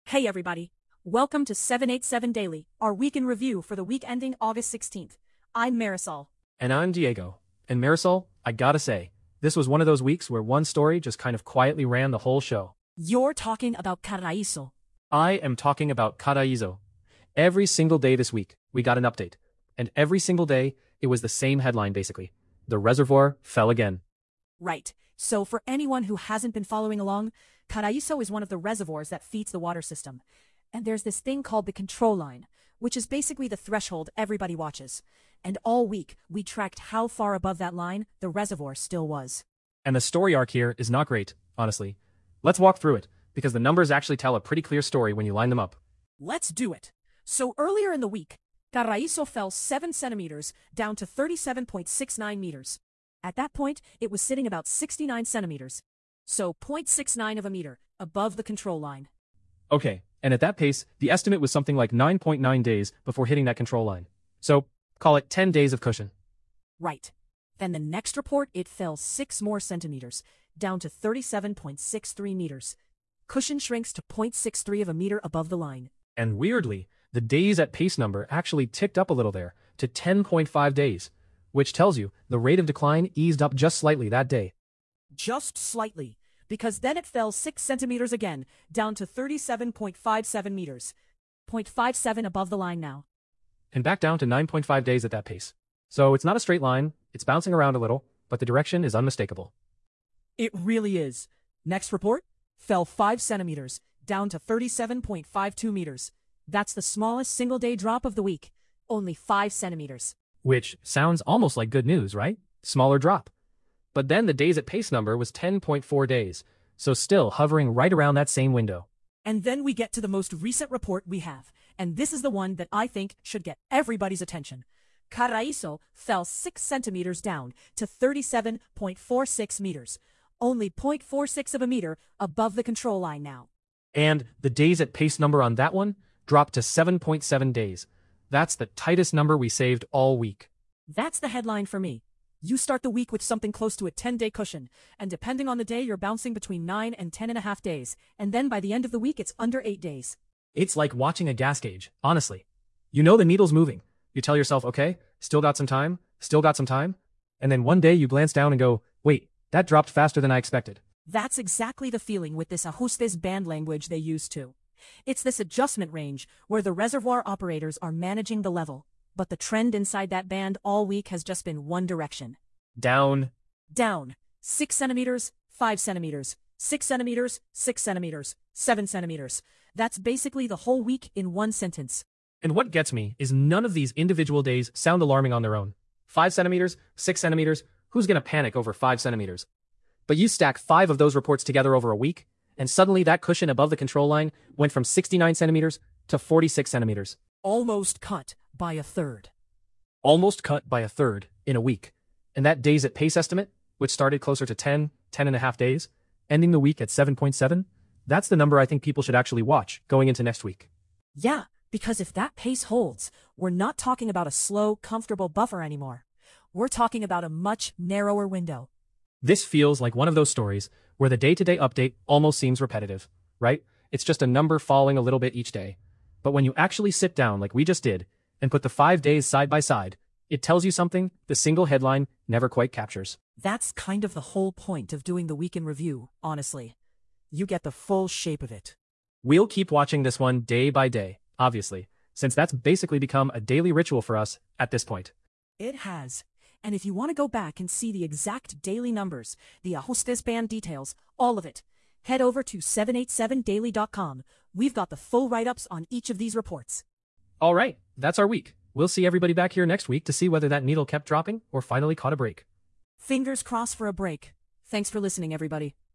Hey everybody, welcome to 787 Daily, our week in review for the week ending August 16th. I'm Marisol. And I'm Diego. And Marisol, I gotta say, this was one of those weeks where one story just kind of quietly ran the whole show. You're talking about Carraízo. I am talking about Carraízo. Every single day this week, we got an update. And every single day, it was the same headline basically. The reservoir fell again. Right, so for anyone who hasn't been following along, Carraízo is one of the reservoirs that feeds the water system. And there's this thing called the control line, which is basically the threshold everybody watches. And all week, we tracked how far above that line the reservoir still was. And the story arc here is not great, honestly. Let's walk through it, because the numbers actually tell a pretty clear story when you line them up. Let's do it. So earlier in the week, Carraízo fell 7 centimeters down to 37.69 meters. At that point, it was sitting about 69 centimeters. So 0.69 of a meter above the control line. Okay, and at that pace, the estimate was something like 9.9 days before hitting that control line. So, call it 10 days of cushion. Right. Then the next report, it fell 6 more centimeters, down to 37.63 meters. Cushion shrinks to 0.63 of a meter above the line. And weirdly, the days at pace number actually ticked up a little there, to 10.5 days, which tells you the rate of decline eased up just slightly that day. Just slightly, because then it fell 6 centimeters again, down to 37.57 meters. 0.57 above the line now. And back down to 9.5 days at that pace. So it's not a straight line, it's bouncing around a little, but the direction is unmistakable. It really is. Next report, fell 5 centimeters, down to 37.52 meters. That's the smallest single-day drop of the week. Only 5 centimeters. Which sounds almost like good news, right? Smaller drop. But then the days at pace number was 10.4 days, so still hovering right around that same window. And then we get to the most recent report we have, and this is the one that I think should get everybody's attention. Carraízo fell 6 centimeters down to 37.46 meters, only 0.46 of a meter above the control line now. And the days at pace number on that one dropped to 7.7 days. That's the tightest number we saved all week. That's the headline for me. You start the week with something close to a 10-day cushion, and depending on the day, you're bouncing between 9 and 10.5 days, and then by the end of the week, it's under 8 days. It's like watching a gas gauge, honestly. You know the needle's moving. You tell yourself, okay, still got some time, and then one day you glance down and go, wait, that dropped faster than I expected. That's exactly the feeling with this ajustes band language they use too. It's this adjustment range where the reservoir operators are managing the level, but the trend inside that band all week has just been one direction. Down. Down. 6 centimeters, 5 centimeters, 6 centimeters, 6 centimeters, 7 centimeters. That's basically the whole week in one sentence. And what gets me is none of these individual days sound alarming on their own. 5 centimeters, 6 centimeters, who's gonna panic over 5 centimeters? But you stack 5 of those reports together over a week, and suddenly that cushion above the control line went from 69 centimeters to 46 centimeters. Almost cut by a third. Almost cut by a third in a week. And that days at pace estimate, which started closer to 10.5 days, ending the week at 7.7, that's the number I think people should actually watch going into next week. Yeah, because if that pace holds, we're not talking about a slow, comfortable buffer anymore. We're talking about a much narrower window. This feels like one of those stories where the day-to-day update almost seems repetitive, right? It's just a number falling a little bit each day. But when you actually sit down like we just did and put the 5 days side by side, it tells you something the single headline never quite captures. That's kind of the whole point of doing the week in review, honestly. You get the full shape of it. We'll keep watching this one day by day, obviously, since that's basically become a daily ritual for us at this point. It has. And if you want to go back and see the exact daily numbers, the ajustes band details, all of it, head over to 787daily.com. We've got the full write-ups on each of these reports. All right, that's our week. We'll see everybody back here next week to see whether that needle kept dropping or finally caught a break. Fingers crossed for a break. Thanks for listening, everybody.